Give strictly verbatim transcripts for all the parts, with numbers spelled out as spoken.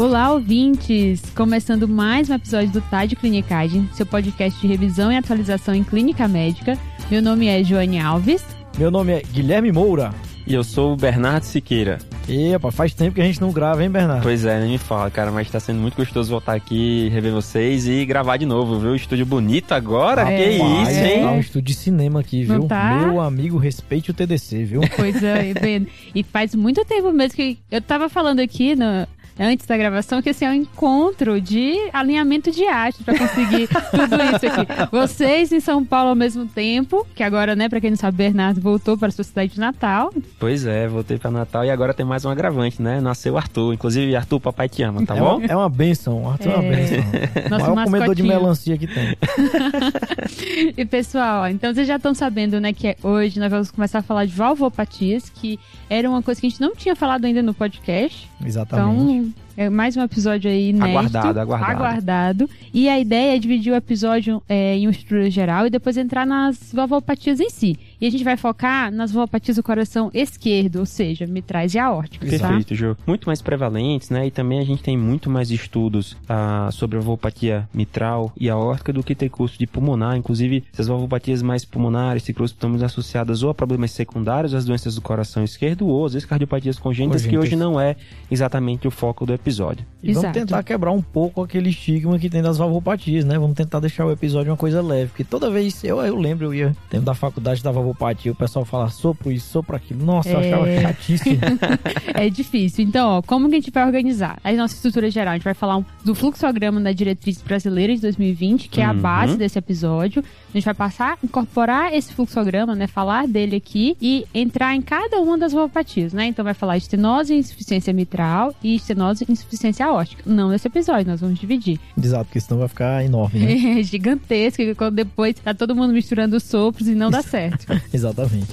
Olá, ouvintes! Começando mais um episódio do T A D Clinicagem, seu podcast de revisão e atualização em clínica médica. Meu nome é Joane Alves. Meu nome é Guilherme Moura. E eu sou o Bernardo Siqueira. Epa, faz tempo que a gente não grava, hein, Bernardo? Pois é, nem me fala, cara, mas tá sendo muito gostoso voltar aqui, rever vocês e gravar de novo, viu? Estúdio bonito agora, ah, que é, isso, hein? Tá um estúdio de cinema aqui, viu? Não tá? Meu amigo, respeite o T D C, viu? Pois é, bem, e faz muito tempo mesmo que eu tava falando aqui no... antes da gravação, que esse é um encontro de alinhamento de arte pra conseguir tudo isso aqui. Vocês em São Paulo ao mesmo tempo, que agora, né, pra quem não sabe, Bernardo voltou para a sua cidade de Natal. Pois é, voltei pra Natal e agora tem mais um agravante, né? Nasceu o Arthur. Inclusive, Arthur, papai te ama, tá é bom? Uma, é uma bênção, Arthur é, é uma bênção. Nosso o maior comedor de melancia que tem. E pessoal, então vocês já estão sabendo, né, que hoje nós vamos começar a falar de valvopatias, que era uma coisa que a gente não tinha falado ainda no podcast. Exatamente. Então, é mais um episódio aí inédito. Aguardado, aguardado. Aguardado. E a ideia é dividir o episódio é, em uma estrutura geral e depois entrar nas valvopatias em si. E a gente vai focar nas valvopatias do coração esquerdo, ou seja, mitrais e aórticas. Perfeito, tá? Jô. Muito mais prevalentes, né? E também a gente tem muito mais estudos ah, sobre a valvopatia mitral e aórtica do que tricúspide de pulmonar. Inclusive, essas valvopatias mais pulmonares, tricúspide, estão muito associadas ou a problemas secundários às doenças do coração esquerdo ou às vezes cardiopatias congênitas, Congênitas. que hoje não é exatamente o foco do episódio. E vamos Exato. tentar quebrar um pouco aquele estigma que tem das valvopatias, né? Vamos tentar deixar o episódio uma coisa leve, porque toda vez, eu, eu lembro, eu ia dentro da faculdade da valvopatia, o pessoal fala sopro isso, sopro aquilo. Nossa, eu É... achava chatíssimo. É difícil. Então, ó, como que a gente vai organizar? A nossa estrutura geral, a gente vai falar um, do fluxograma da diretriz brasileira de dois mil e vinte, que é a Uhum. base desse episódio. A gente vai passar, incorporar esse fluxograma, né? Falar dele aqui e entrar em cada uma das valvopatias, né? Então vai falar estenose e insuficiência mitral e estenose e insuficiência aórtica. Não nesse episódio, nós vamos dividir. Exato, porque senão vai ficar enorme, né? É gigantesco, que quando depois tá todo mundo misturando os sopros e não dá certo. Exatamente.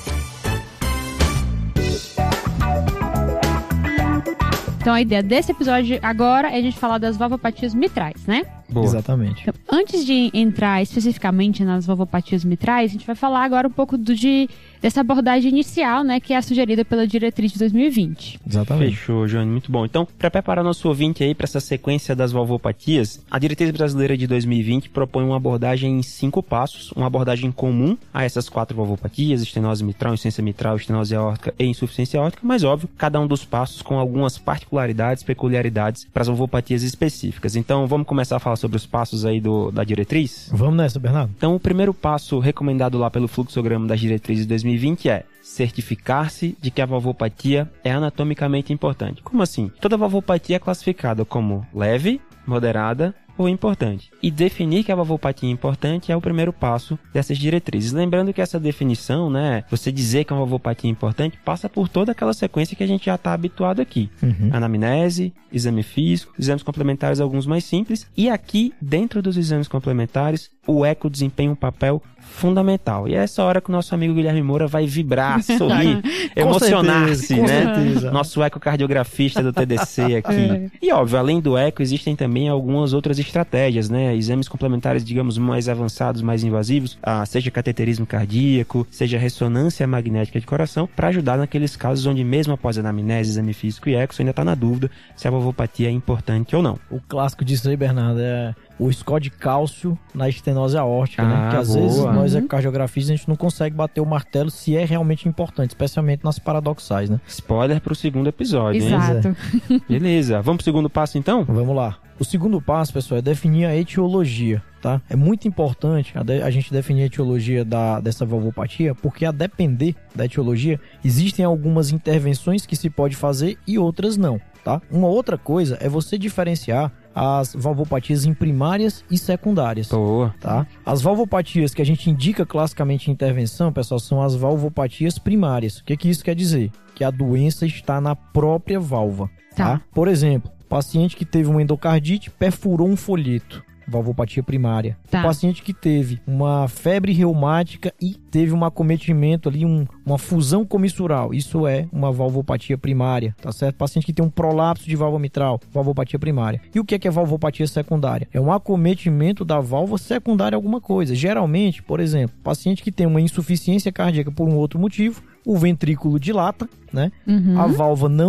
Então a ideia desse episódio agora é a gente falar das valvopatias mitrais, né? Boa. Exatamente. Então, antes de entrar especificamente nas valvopatias mitrais, a gente vai falar agora um pouco do, de, dessa abordagem inicial, né, que é a sugerida pela diretriz de dois mil e vinte. Exatamente. Fechou, Joane, muito bom. Então, para preparar nosso ouvinte aí para essa sequência das valvopatias, a diretriz brasileira de dois mil e vinte propõe uma abordagem em cinco passos, uma abordagem comum a essas quatro valvopatias, estenose mitral, insuficiência mitral, estenose aórtica e insuficiência aórtica, mas óbvio, cada um dos passos com algumas particularidades, peculiaridades para as valvopatias específicas. Então, vamos começar a falar sobre os passos aí do, da diretriz? Vamos nessa, Bernardo? Então, o primeiro passo recomendado lá pelo fluxograma das diretrizes de dois mil e vinte é certificar-se de que a valvopatia é anatomicamente importante. Como assim? Toda valvopatia é classificada como leve, moderada ou importante. E definir que a valvopatia é importante é o primeiro passo dessas diretrizes. Lembrando que essa definição, né, você dizer que uma valvopatia é importante, passa por toda aquela sequência que a gente já está habituado aqui. Uhum. Anamnese, exame físico, exames complementares, alguns mais simples. E aqui, dentro dos exames complementares, o eco desempenha um papel fundamental. E é essa hora que o nosso amigo Guilherme Moura vai vibrar, sorrir, emocionar-se, com né? certeza. Nosso ecocardiografista do T D C aqui. É. E óbvio, além do eco, existem também algumas outras estratégias, né? Exames complementares, digamos, mais avançados, mais invasivos, ah, seja cateterismo cardíaco, seja ressonância magnética de coração, para ajudar naqueles casos onde mesmo após anamnese, exame físico e eco, você ainda está na dúvida se a valvopatia é importante ou não. O clássico disso aí, Bernardo, é o score de cálcio na estenose aórtica, Ah, né? Que às boa. vezes nós, Uhum. ecocardiografistas, a gente não consegue bater o martelo se é realmente importante, especialmente nas paradoxais, né? Spoiler pro segundo episódio, hein? Exato. Beleza. Vamos pro segundo passo, então? Vamos lá. O segundo passo, pessoal, é definir a etiologia, tá? É muito importante a, de, a gente definir a etiologia da, dessa valvopatia, porque a depender da etiologia, existem algumas intervenções que se pode fazer e outras não, tá? Uma outra coisa é você diferenciar as valvopatias em primárias e secundárias. Boa. Tá? As valvopatias que a gente indica classicamente em intervenção, pessoal, são as valvopatias primárias. O que, que isso quer dizer? Que a doença está na própria válvula. Tá. Tá? Por exemplo, paciente que teve uma endocardite perfurou um folheto. Valvopatia primária. Tá. O paciente que teve uma febre reumática e teve um acometimento ali, um, uma fusão comissural. Isso é uma valvopatia primária, tá certo? Paciente que tem um prolapso de válvula mitral, valvopatia primária. E o que é, que é valvopatia secundária? É um acometimento da válvula secundária a alguma coisa. Geralmente, por exemplo, paciente que tem uma insuficiência cardíaca por um outro motivo, o ventrículo dilata, né? Uhum. A válvula não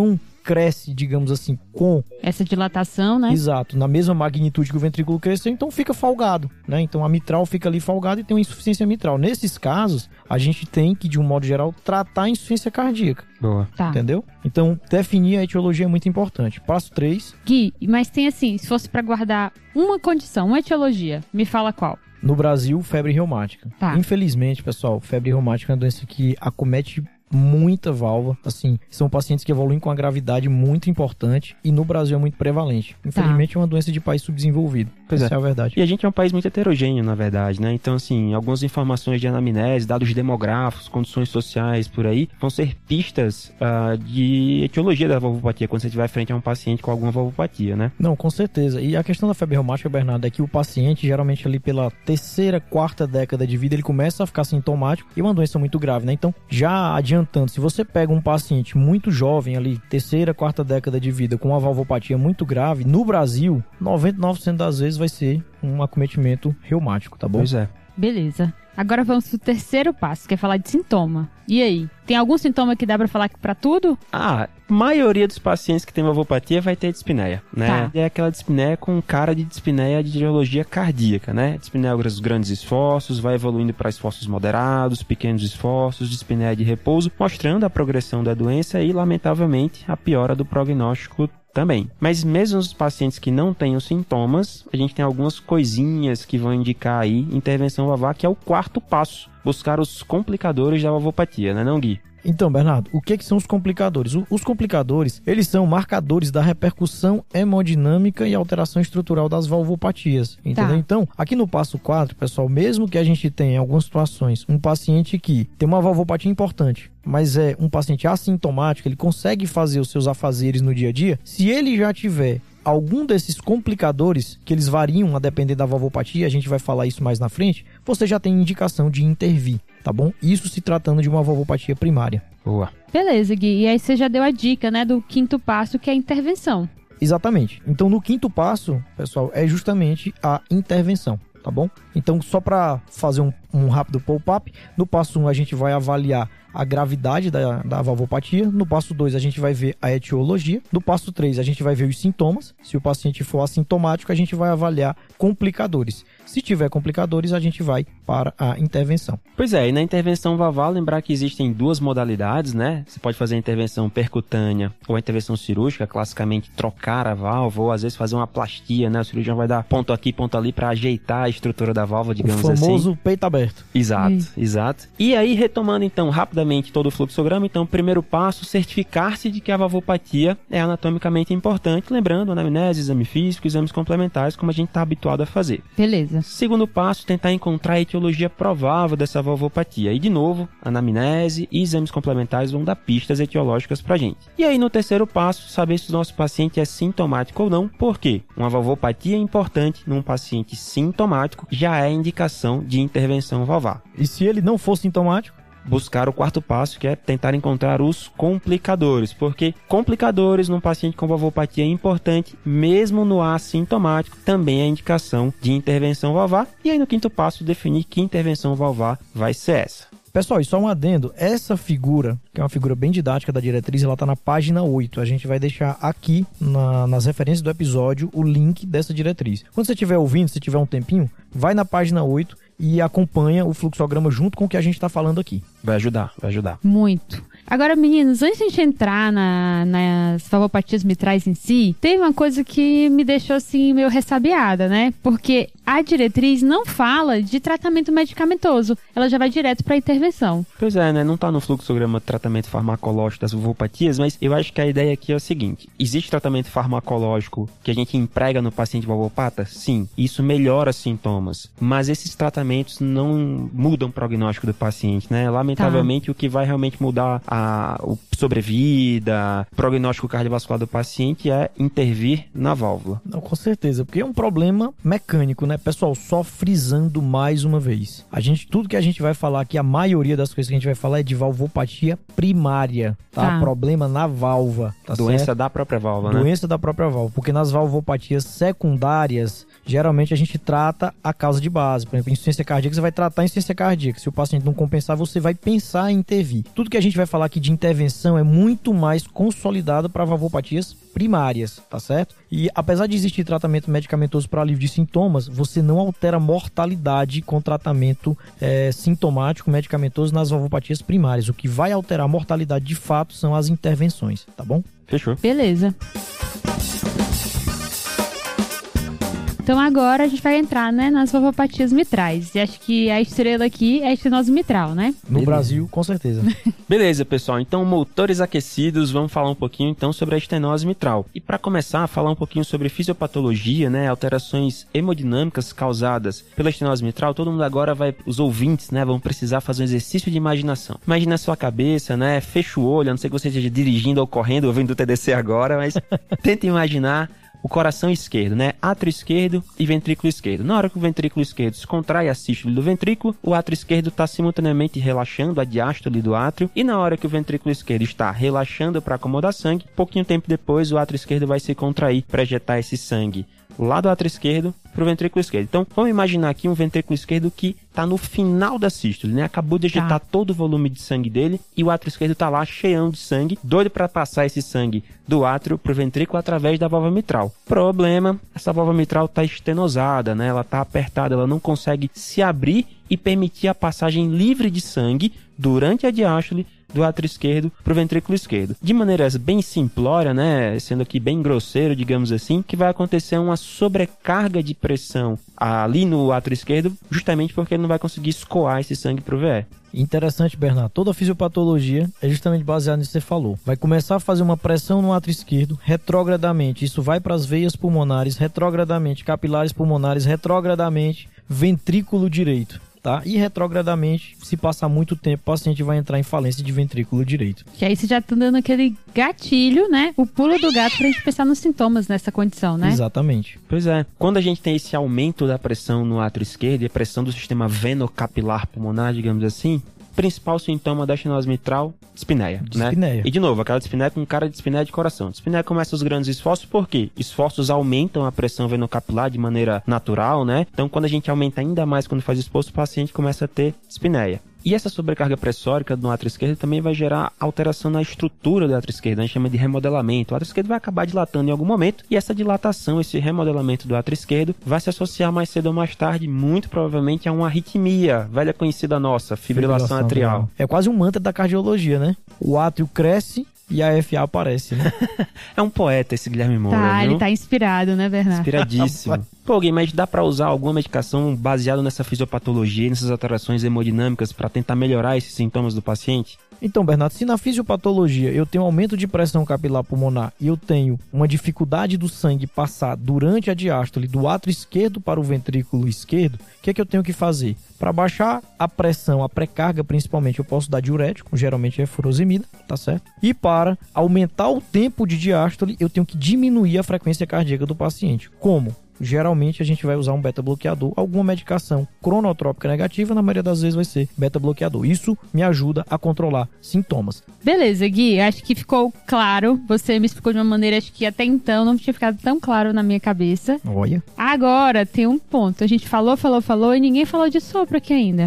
cresce, digamos assim, com... Essa dilatação, né? Exato, na mesma magnitude que o ventrículo cresceu, então fica folgado, né? Então a mitral fica ali folgada e tem uma insuficiência mitral. Nesses casos, a gente tem que, de um modo geral, tratar a insuficiência cardíaca. Boa. Tá. Entendeu? Então, definir a etiologia é muito importante. Passo três. Gui, mas tem assim, se fosse pra guardar uma condição, uma etiologia, me fala qual? No Brasil, febre reumática. Tá. Infelizmente, pessoal, febre reumática é uma doença que acomete muita válvula, assim, são pacientes que evoluem com uma gravidade muito importante e no Brasil é muito prevalente. Infelizmente, tá. É uma doença de país subdesenvolvido. Pois Essa é. é a verdade. E a gente é um país muito heterogêneo, na verdade, né? Então, assim, algumas informações de anamnese, dados demográficos, condições sociais, por aí, vão ser pistas uh, de etiologia da valvopatia quando você estiver frente a um paciente com alguma valvopatia, né? Não, com certeza. E a questão da febre reumática, Bernardo, é que o paciente, geralmente ali pela terceira, quarta década de vida, ele começa a ficar sintomático e é uma doença muito grave, né? Então, já adiantando, se você pega um paciente muito jovem ali, terceira, quarta década de vida, com uma valvopatia muito grave, no Brasil, noventa e nove por cento das vezes vai ser um acometimento reumático, tá bom? Pois é. Beleza. Agora vamos pro terceiro passo, que é falar de sintoma. E aí? Tem algum sintoma que dá pra falar pra tudo? Ah, a maioria dos pacientes que tem valvopatia vai ter dispneia, né? Tá. É aquela dispneia com cara de dispneia de etiologia cardíaca, né? Dispneia dos grandes esforços, vai evoluindo para esforços moderados, pequenos esforços, dispneia de repouso, mostrando a progressão da doença e, lamentavelmente, a piora do prognóstico também. Mas mesmo os pacientes que não têm os sintomas, a gente tem algumas coisinhas que vão indicar aí intervenção valvar, que é o quarto passo, buscar os complicadores da valvopatia, né, não, Gui? Então, Bernardo, o que, que são os complicadores? O, os complicadores, eles são marcadores da repercussão hemodinâmica e alteração estrutural das valvopatias, entendeu? Tá. Então, aqui no passo quatro, pessoal, mesmo que a gente tenha em algumas situações um paciente que tem uma valvopatia importante, mas é um paciente assintomático, ele consegue fazer os seus afazeres no dia a dia, se ele já tiver algum desses complicadores, que eles variam a depender da valvopatia, a gente vai falar isso mais na frente, você já tem indicação de intervir, tá bom? Isso se tratando de uma valvopatia primária. Boa. Beleza, Gui. E aí você já deu a dica, né, do quinto passo, que é a intervenção. Exatamente. Então, no quinto passo, pessoal, é justamente a intervenção, tá bom? Então, só para fazer um, um rápido pop-up, no passo um a gente vai avaliar a gravidade da, da valvopatia. No passo dois, a gente vai ver a etiologia. No passo três, a gente vai ver os sintomas. Se o paciente for assintomático, a gente vai avaliar complicadores. Se tiver complicadores, a gente vai para a intervenção. Pois é, e na intervenção valvar, lembrar que existem duas modalidades, né? Você pode fazer a intervenção percutânea ou a intervenção cirúrgica, classicamente trocar a válvula, ou às vezes fazer uma plastia, né? O cirurgião vai dar ponto aqui, ponto ali para ajeitar a estrutura da válvula, digamos assim. O famoso assim. Peito aberto. Exato, Ih. exato. E aí, retomando então rapidamente todo o fluxograma, então, primeiro passo, certificar-se de que a valvopatia é anatomicamente importante, lembrando anamnese, exame físico, exames complementares, como a gente está habituado a fazer. Beleza. Segundo passo, tentar encontrar a etiologia provável dessa valvopatia. E, de novo, anamnese e exames complementares vão dar pistas etiológicas pra gente. E aí, no terceiro passo, saber se o nosso paciente é sintomático ou não. Por quê? Uma valvopatia importante num paciente sintomático já é indicação de intervenção valvar. E se ele não for sintomático? Buscar o quarto passo, que é tentar encontrar os complicadores, porque complicadores num paciente com valvopatia é importante, mesmo no assintomático, também é indicação de intervenção valvar. E aí no quinto passo, definir que intervenção valvar vai ser essa. Pessoal, e só um adendo, essa figura, que é uma figura bem didática da diretriz, ela está na página oito. A gente vai deixar aqui na, nas referências do episódio o link dessa diretriz. Quando você estiver ouvindo, se tiver um tempinho, vai na página oito e acompanha o fluxograma junto com o que a gente está falando aqui. Vai ajudar, vai ajudar. Muito. Agora, meninos, antes de a gente entrar na, nas valvopatias mitrais em si, teve uma coisa que me deixou assim meio ressabiada, né? Porque a diretriz não fala de tratamento medicamentoso, ela já vai direto para intervenção. Pois é, né? Não tá no fluxograma de tratamento farmacológico das valvopatias, mas eu acho que a ideia aqui é o seguinte: existe tratamento farmacológico que a gente emprega no paciente valvopata? Sim, isso melhora sintomas, mas esses tratamentos não mudam o prognóstico do paciente, né? Lamentavelmente, tá. O que vai realmente mudar a o sobrevida, prognóstico cardiovascular do paciente é intervir na válvula. Não, com certeza, porque é um problema mecânico, né? né? Pessoal, só frisando mais uma vez. A gente, tudo que a gente vai falar aqui, a maioria das coisas que a gente vai falar é de valvopatia primária, tá? Tá. Problema na válvula, tá Doença certo? da própria válvula, né? Doença da própria válvula, porque nas valvopatias secundárias, geralmente a gente trata a causa de base. Por exemplo, insuficiência cardíaca, você vai tratar a insuficiência cardíaca. Se o paciente não compensar, você vai pensar em intervir. Tudo que a gente vai falar aqui de intervenção é muito mais consolidado para valvopatias primárias, tá certo? E apesar de existir tratamento medicamentoso para alívio de sintomas, você não altera a mortalidade com tratamento é, sintomático medicamentoso nas valvopatias primárias. O que vai alterar a mortalidade de fato são as intervenções, tá bom? Fechou. Beleza. Então agora a gente vai entrar, né, nas valvopatias mitrais. E acho que a estrela aqui é a estenose mitral, né? No Beleza. Brasil, com certeza. Beleza, pessoal. Então, motores aquecidos, vamos falar um pouquinho então sobre a estenose mitral. E para começar, falar um pouquinho sobre fisiopatologia, né, alterações hemodinâmicas causadas pela estenose mitral. Todo mundo agora vai, os ouvintes, né, vão precisar fazer um exercício de imaginação. Imagina a sua cabeça, né, fecha o olho, a não ser que você esteja dirigindo ou correndo, ouvindo o T D C agora, mas tenta imaginar o coração esquerdo, né? Átrio esquerdo e ventrículo esquerdo. Na hora que o ventrículo esquerdo se contrai a sístole do ventrículo, o átrio esquerdo está simultaneamente relaxando a diástole do átrio, e na hora que o ventrículo esquerdo está relaxando para acomodar sangue, pouquinho tempo depois o átrio esquerdo vai se contrair para ejetar esse sangue lá do átrio esquerdo para o ventrículo esquerdo. Então, vamos imaginar aqui um ventrículo esquerdo que está no final da sístole, né? Acabou de ejetar Tá. todo o volume de sangue dele e o átrio esquerdo está lá cheião de sangue, doido para passar esse sangue do átrio para o ventrículo através da válvula mitral. Problema, essa válvula mitral está estenosada, né? Ela está apertada, ela não consegue se abrir e permitir a passagem livre de sangue durante a diástole do átrio esquerdo para o ventrículo esquerdo. De maneira bem simplória, né, sendo aqui bem grosseiro, digamos assim, que vai acontecer uma sobrecarga de pressão ali no átrio esquerdo, justamente porque ele não vai conseguir escoar esse sangue para o V E. Interessante, Bernardo. Toda a fisiopatologia é justamente baseada nisso que você falou. Vai começar a fazer uma pressão no átrio esquerdo, retrogradamente. Isso vai para as veias pulmonares, retrogradamente, capilares pulmonares, retrogradamente, ventrículo direito. Tá? E retrogradamente, se passar muito tempo, o paciente vai entrar em falência de ventrículo direito. Que aí você já tá dando aquele gatilho, né? O pulo do gato pra gente pensar nos sintomas nessa condição, né? Exatamente. Pois é. Quando a gente tem esse aumento da pressão no átrio esquerdo e a pressão do sistema venocapilar pulmonar, digamos assim, principal sintoma da estenose mitral, dispneia, né? Dispneia. E de novo, aquela dispneia com cara de dispneia de coração. Dispneia começa os grandes esforços, por quê? Esforços aumentam a pressão venocapilar de maneira natural, né? Então, quando a gente aumenta ainda mais quando faz esforço, o paciente começa a ter dispneia. E essa sobrecarga pressórica no átrio esquerdo também vai gerar alteração na estrutura do átrio esquerdo, a gente chama de remodelamento. O átrio esquerdo vai acabar dilatando em algum momento, e essa dilatação, esse remodelamento do átrio esquerdo, vai se associar mais cedo ou mais tarde, muito provavelmente, a uma arritmia, velha conhecida nossa, fibrilação, fibrilação atrial. É quase um mantra da cardiologia, né? O átrio cresce e a F A aparece, né? É um poeta esse Guilherme Moura, Tá, viu? ele tá inspirado, né, Bernardo? Inspiradíssimo. Pô, Gui, mas dá pra usar alguma medicação baseada nessa fisiopatologia, nessas alterações hemodinâmicas pra tentar melhorar esses sintomas do paciente? Então, Bernardo, se na fisiopatologia eu tenho aumento de pressão capilar pulmonar e eu tenho uma dificuldade do sangue passar durante a diástole do átrio esquerdo para o ventrículo esquerdo, o que é que eu tenho que fazer? Para baixar a pressão, a pré-carga principalmente, eu posso dar diurético, geralmente é furosemida, tá certo? E para aumentar o tempo de diástole, eu tenho que diminuir a frequência cardíaca do paciente. Como? Geralmente a gente vai usar um beta-bloqueador, alguma medicação cronotrópica negativa, na maioria das vezes vai ser beta-bloqueador. Isso me ajuda a controlar sintomas. Beleza, Gui, acho que ficou claro. Você me explicou de uma maneira, acho que até então não tinha ficado tão claro na minha cabeça. Olha. Agora tem um ponto. A gente falou, falou, falou e ninguém falou de sopro aqui ainda.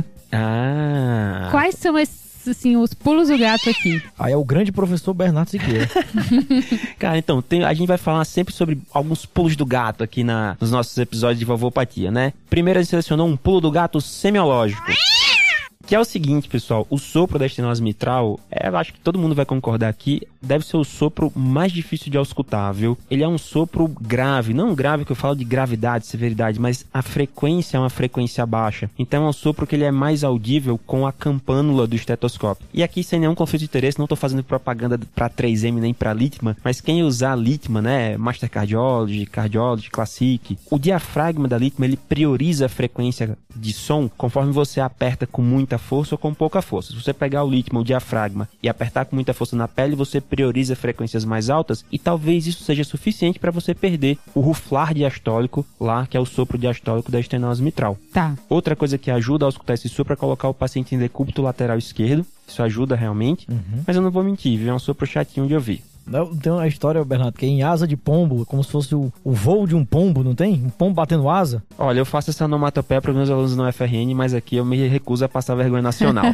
Ah! Quais são esses, assim, os pulos do gato aqui? Aí é o grande professor Bernardo Siqueira. Cara, então, tem, a gente vai falar sempre sobre alguns pulos do gato aqui na, nos nossos episódios de valvopatia, né? Primeiro a gente selecionou um pulo do gato semiológico. Que é o seguinte, pessoal, o sopro da estenose mitral, é, eu acho que todo mundo vai concordar aqui, deve ser o sopro mais difícil de auscultar, viu? Ele é um sopro grave, não grave que eu falo de gravidade, severidade, mas a frequência é uma frequência baixa. Então é um sopro que ele é mais audível com a campânula do estetoscópio. E aqui, sem nenhum conflito de interesse, não tô fazendo propaganda para três M nem para Littmann, mas quem usar Littmann, né, Master Cardiology, Cardiology, Classic, o diafragma da Littmann, ele prioriza a frequência de som conforme você aperta com muita força ou com pouca força. Se você pegar o Littmann, o diafragma, e apertar com muita força na pele, você prioriza frequências mais altas e talvez isso seja suficiente para você perder o ruflar diastólico lá, que é o sopro diastólico da estenose mitral. Tá. Outra coisa que ajuda ao escutar esse sopro é colocar o paciente em decúbito lateral esquerdo. Isso ajuda realmente, Uhum. mas eu não vou mentir, viu? É um sopro chatinho de ouvir. Tem uma história, Bernardo, que é em asa de pombo, como se fosse o, o voo de um pombo, não tem? Um pombo batendo asa. Olha, eu faço essa onomatopeia para os meus alunos no U F R N, mas aqui eu me recuso a passar vergonha nacional.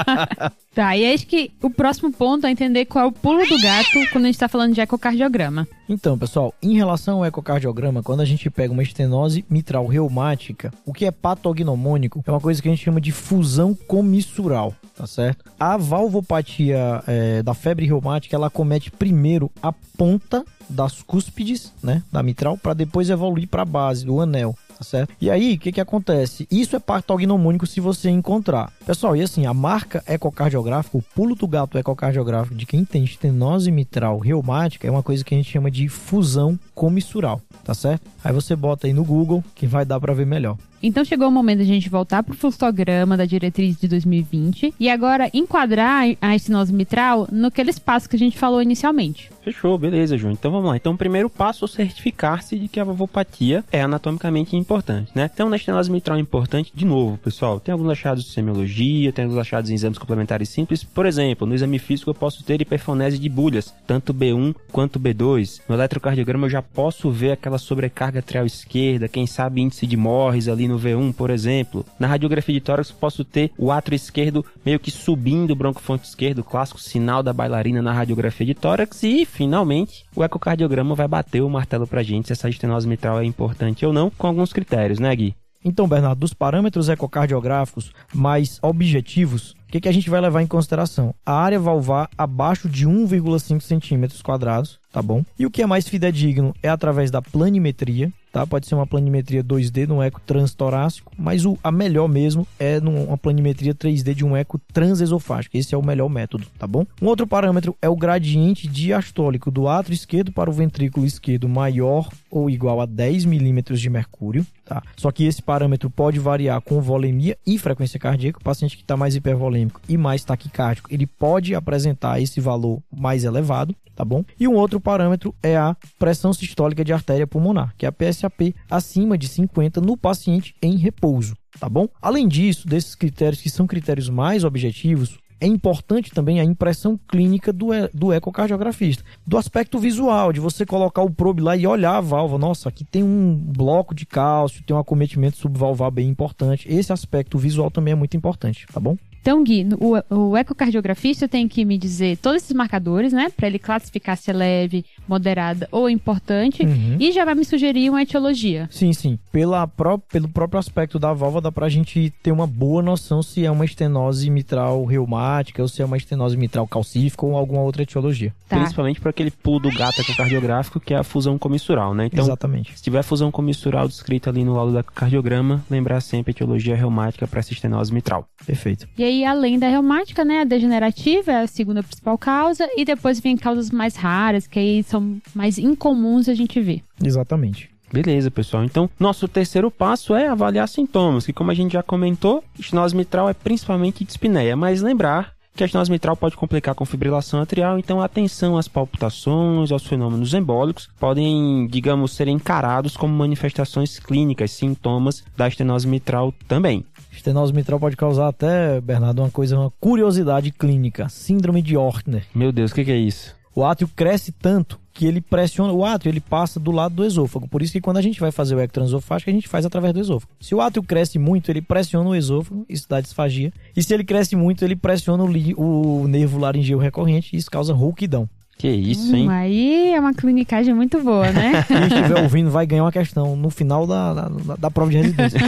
Tá, e acho que o próximo ponto é entender qual é o pulo do gato quando a gente tá falando de ecocardiograma. Então, pessoal, em relação ao ecocardiograma, quando a gente pega uma estenose mitral reumática, o que é patognomônico é uma coisa que a gente chama de fusão comissural, tá certo? A valvopatia é, da febre reumática, ela acomete primeiro a ponta das cúspides, né, da mitral, para depois evoluir para a base do anel. Tá certo? E aí, o que que acontece? Isso é patognomônico se você encontrar. Pessoal, e assim, a marca ecocardiográfica, o pulo do gato ecocardiográfico de quem tem estenose mitral reumática é uma coisa que a gente chama de fusão comissural, tá certo? Aí você bota aí no Google que vai dar para ver melhor. Então chegou o momento de a gente voltar para o fluxograma da diretriz de dois mil e vinte e agora enquadrar a estenose mitral naqueles passos que a gente falou inicialmente. Fechou, beleza, João. Então vamos lá. Então o primeiro passo é certificar-se de que a valvopatia é anatomicamente importante, né? Então na estenose mitral é importante, de novo, pessoal, tem alguns achados de semiologia, tem alguns achados em exames complementares simples. Por exemplo, no exame físico eu posso ter hiperfonese de bulhas, tanto B um quanto B dois. No eletrocardiograma eu já posso ver aquela sobrecarga atrial esquerda, quem sabe índice de Morris ali no V um, por exemplo. Na radiografia de tórax, posso ter o átrio esquerdo meio que subindo o broncofonte esquerdo, o clássico sinal da bailarina na radiografia de tórax. E, finalmente, o ecocardiograma vai bater o martelo pra gente se essa estenose mitral é importante ou não, com alguns critérios, né, Gui? Então, Bernardo, dos parâmetros ecocardiográficos mais objetivos, o que que a gente vai levar em consideração? A área valvar abaixo de um vírgula cinco centímetros quadrados, tá bom? E o que é mais fidedigno é através da planimetria, tá? Pode ser uma planimetria dois D no eco transtorácico, mas o, a melhor mesmo é numa planimetria três D de um eco transesofágico. Esse é o melhor método, tá bom? Um outro parâmetro é o gradiente diastólico do átrio esquerdo para o ventrículo esquerdo maior ou igual a dez milímetros de mercúrio, tá? Só que esse parâmetro pode variar com volemia e frequência cardíaca. O paciente que está mais hipervolêmico e mais taquicárdico, ele pode apresentar esse valor mais elevado, tá bom? E um outro parâmetro é a pressão sistólica de artéria pulmonar, que é a P S A P acima de cinquenta no paciente em repouso, tá bom? Além disso, desses critérios que são critérios mais objetivos, é importante também a impressão clínica do, do ecocardiografista, do aspecto visual, de você colocar o probe lá e olhar a válvula. Nossa, aqui tem um bloco de cálcio, tem um acometimento subvalvar bem importante. Esse aspecto visual também é muito importante, tá bom? Então, Gui, o, o ecocardiografista tem que me dizer todos esses marcadores, né? Para ele classificar se é leve, moderada ou importante. Uhum. E já vai me sugerir uma etiologia. Sim, sim. Pela pró- pelo próprio aspecto da válvula, dá pra gente ter uma boa noção se é uma estenose mitral reumática ou se é uma estenose mitral calcífica ou alguma outra etiologia. Tá. Principalmente para aquele pulo do gato ecocardiográfico, que é a fusão comissural, né? Então, Exatamente. se tiver fusão comissural descrita ali no laudo do ecocardiograma, lembrar sempre a etiologia reumática para essa estenose mitral. Perfeito. E aí, além da reumática, né, a degenerativa é a segunda principal causa, e depois vem causas mais raras, que aí são mais incomuns a gente ver. Exatamente. Beleza, pessoal. Então, nosso terceiro passo é avaliar sintomas, que como a gente já comentou, estenose mitral é principalmente dispneia, mas lembrar que a estenose mitral pode complicar com fibrilação atrial, então atenção às palpitações, aos fenômenos embólicos, podem, digamos, ser encarados como manifestações clínicas, sintomas da estenose mitral também. Estenose mitral pode causar até, Bernardo, uma coisa, uma curiosidade clínica, síndrome de Ortner. Meu Deus, o que, que é isso? O átrio cresce tanto que ele pressiona, o átrio ele passa do lado do esôfago, por isso que quando a gente vai fazer o eco transesofágico, a gente faz através do esôfago. Se o átrio cresce muito, ele pressiona o esôfago, isso dá disfagia, e se ele cresce muito, ele pressiona o, li, o nervo laringeu recorrente, e isso causa rouquidão. Que isso, hein? Hum, aí é uma clinicagem muito boa, né? Quem estiver ouvindo vai ganhar uma questão no final da, da, da prova de residência.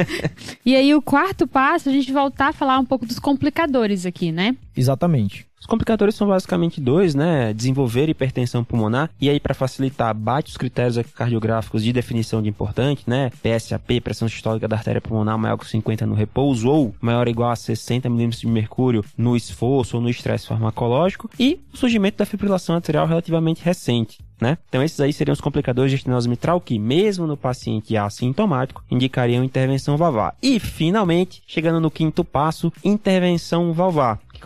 E aí o quarto passo, a gente voltar a falar um pouco dos complicadores aqui, né? Exatamente. Os complicadores são basicamente dois, né? Desenvolver hipertensão pulmonar, e aí para facilitar, bate os critérios cardiográficos de definição de importante, né? P S A P, pressão sistólica da artéria pulmonar maior que cinquenta no repouso, ou maior ou igual a sessenta milímetros de mercúrio no esforço ou no estresse farmacológico, e o surgimento da fibrilação atrial relativamente recente, né? Então esses aí seriam os complicadores de estenose mitral que, mesmo no paciente assintomático, indicariam intervenção valvar. E, finalmente, chegando no quinto passo, intervenção valvar, que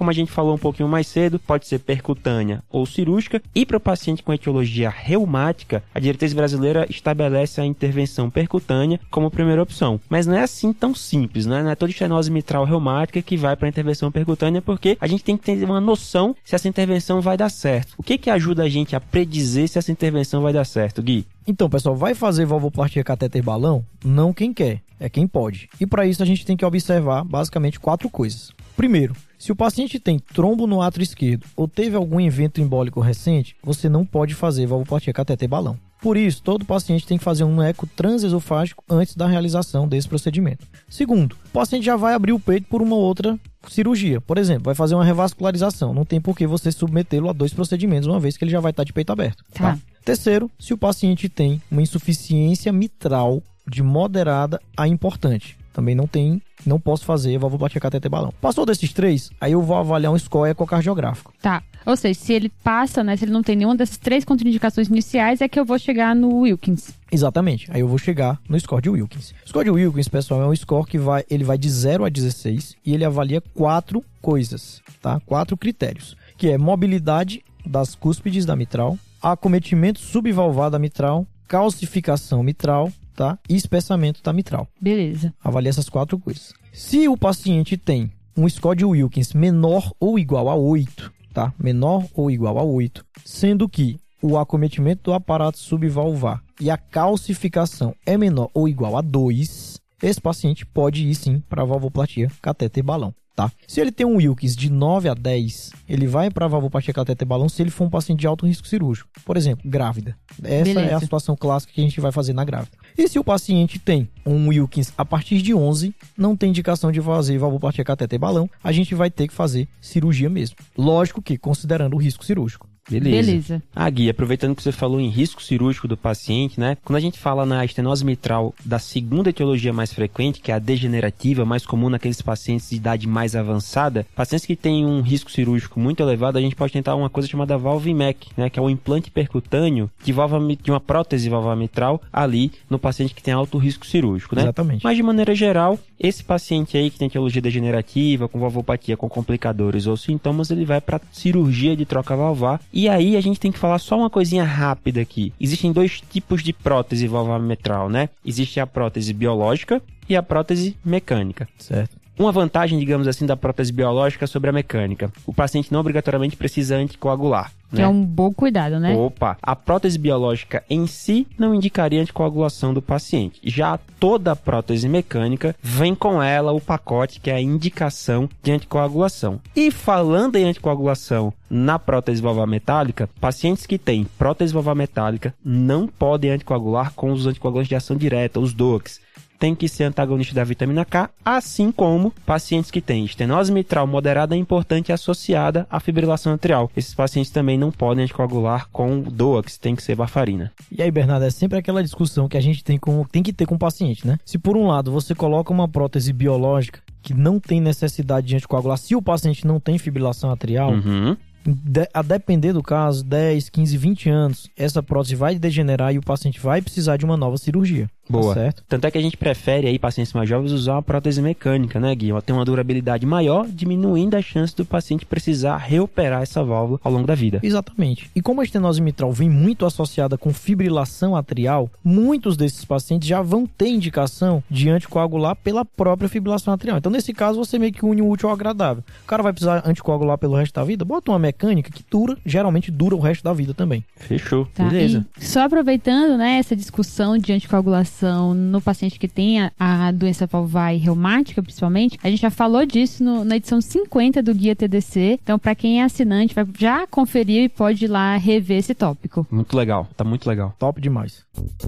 como a gente falou um pouquinho mais cedo, pode ser percutânea ou cirúrgica. E para o paciente com etiologia reumática, a diretriz brasileira estabelece a intervenção percutânea como primeira opção. Mas não é assim tão simples, né? Não é toda estenose mitral reumática que vai para a intervenção percutânea, porque a gente tem que ter uma noção se essa intervenção vai dar certo. O que que ajuda a gente a predizer se essa intervenção vai dar certo, Gui? Então, pessoal, vai fazer valvoplastia catéter balão? Não quem quer, é quem pode. E para isso a gente tem que observar basicamente quatro coisas. Primeiro, se o paciente tem trombo no átrio esquerdo ou teve algum evento embólico recente, você não pode fazer valvoplastia catéter balão. Por isso, todo paciente tem que fazer um eco transesofágico antes da realização desse procedimento. Segundo, o paciente já vai abrir o peito por uma outra cirurgia. Por exemplo, vai fazer uma revascularização. Não tem por que você submetê-lo a dois procedimentos, uma vez que ele já vai estar de peito aberto. Tá? Tá. Terceiro, se o paciente tem uma insuficiência mitral de moderada a importante. Também não tem, não posso fazer valvoplastia catéter balão. Passou desses três, aí eu vou avaliar um score ecocardiográfico. Tá. Ou seja, se ele passa, né, se ele não tem nenhuma dessas três contraindicações iniciais, é que eu vou chegar no Wilkins. Exatamente. Aí eu vou chegar no score de Wilkins. O score de Wilkins, pessoal, é um score que vai, ele vai de zero a dezesseis e ele avalia quatro coisas, tá? Quatro critérios, que é mobilidade das cúspides da mitral, acometimento subvalvar da mitral, calcificação mitral, tá? E espessamento da mitral. Beleza. Avalia essas quatro coisas. Se o paciente tem um score de Wilkins menor ou igual a oito, tá? Menor ou igual a oito, sendo que o acometimento do aparato subvalvar e a calcificação é menor ou igual a dois, esse paciente pode ir sim para a valvoplastia catéter balão. Tá? Se ele tem um Wilkins de nove a dez, ele vai para a valvoplastia catéter balão se ele for um paciente de alto risco cirúrgico. Por exemplo, grávida. Essa Beleza. É a situação clássica que a gente vai fazer na grávida. E se o paciente tem um Wilkins a partir de onze, não tem indicação de fazer valvoplastia catéter balão, a gente vai ter que fazer cirurgia mesmo. Lógico que considerando o risco cirúrgico. Beleza. Beleza. Ah, Gui, aproveitando que você falou em risco cirúrgico do paciente, né? Quando a gente fala na estenose mitral da segunda etiologia mais frequente, que é a degenerativa, mais comum naqueles pacientes de idade mais avançada, pacientes que têm um risco cirúrgico muito elevado, a gente pode tentar uma coisa chamada Valvimec, né? Que é um implante percutâneo de, valva, de uma prótese valvar mitral ali no paciente que tem alto risco cirúrgico, né? Exatamente. Mas de maneira geral, esse paciente aí que tem etiologia degenerativa, com valvopatia, com complicadores ou sintomas, ele vai para cirurgia de troca valvar. E aí a gente tem que falar só uma coisinha rápida aqui. Existem dois tipos de prótese valvar mitral, né? Existe a prótese biológica e a prótese mecânica. Certo. Uma vantagem, digamos assim, da prótese biológica sobre a mecânica. O paciente não obrigatoriamente precisa anticoagular. Que né? é um bom cuidado, né? Opa! A prótese biológica em si não indicaria anticoagulação do paciente. Já toda a prótese mecânica vem com ela o pacote que é a indicação de anticoagulação. E falando em anticoagulação na prótese valvar metálica, pacientes que têm prótese valvar metálica não podem anticoagular com os anticoagulantes de ação direta, os D O A Cs. Tem que ser antagonista da vitamina K, assim como pacientes que têm estenose mitral moderada e importante associada à fibrilação atrial. Esses pacientes também não podem anticoagular com D O A Cs, tem que ser varfarina. E aí, Bernardo, é sempre aquela discussão que a gente tem, com, tem que ter com o paciente, né? Se por um lado você coloca uma prótese biológica que não tem necessidade de anticoagular, se o paciente não tem fibrilação atrial, uhum. De, a depender do caso, dez, quinze, vinte anos, essa prótese vai degenerar e o paciente vai precisar de uma nova cirurgia. Boa. Tá certo? Tanto é que a gente prefere aí, pacientes mais jovens, usar uma prótese mecânica, né, Gui? Ela tem uma durabilidade maior, diminuindo a chance do paciente precisar reoperar essa válvula ao longo da vida. Exatamente. E como a estenose mitral vem muito associada com fibrilação atrial, muitos desses pacientes já vão ter indicação de anticoagular pela própria fibrilação atrial. Então, nesse caso, você meio que une o útil ao agradável. O cara vai precisar anticoagular pelo resto da vida? Bota uma mecânica que dura, geralmente dura o resto da vida também. Fechou. Tá, beleza. E só aproveitando, né, essa discussão de anticoagulação no paciente que tem a, a doença valvar e reumática, principalmente, a gente já falou disso no, na edição cinquenta do Guia T D C. Então, para quem é assinante, vai já conferir e pode ir lá rever esse tópico. Muito legal, tá muito legal. Top demais.